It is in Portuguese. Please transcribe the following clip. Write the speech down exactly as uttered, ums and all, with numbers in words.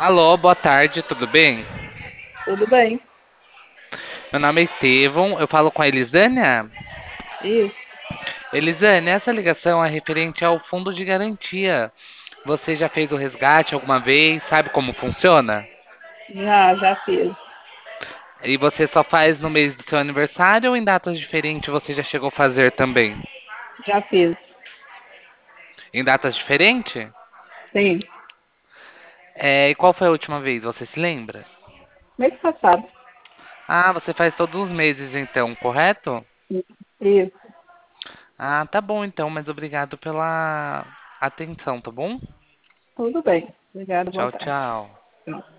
Alô, boa tarde, tudo bem? Tudo bem? Meu nome é Estevão, eu falo com a Elisânia. Isso. Elisânia, essa ligação é referente ao fundo de garantia. Você já fez o resgate alguma vez? Sabe como funciona? Já, já fiz. E você só faz no mês do seu aniversário ou em datas diferentes você já chegou a fazer também? Já fiz. Em datas diferentes? Sim. É, e qual foi a última vez? Você se lembra? Mês passado. Ah, você faz todos os meses então, correto? Isso. Ah, tá bom então, mas obrigado pela atenção, tá bom? Tudo bem. Obrigada, boa Tchau, tarde. tchau.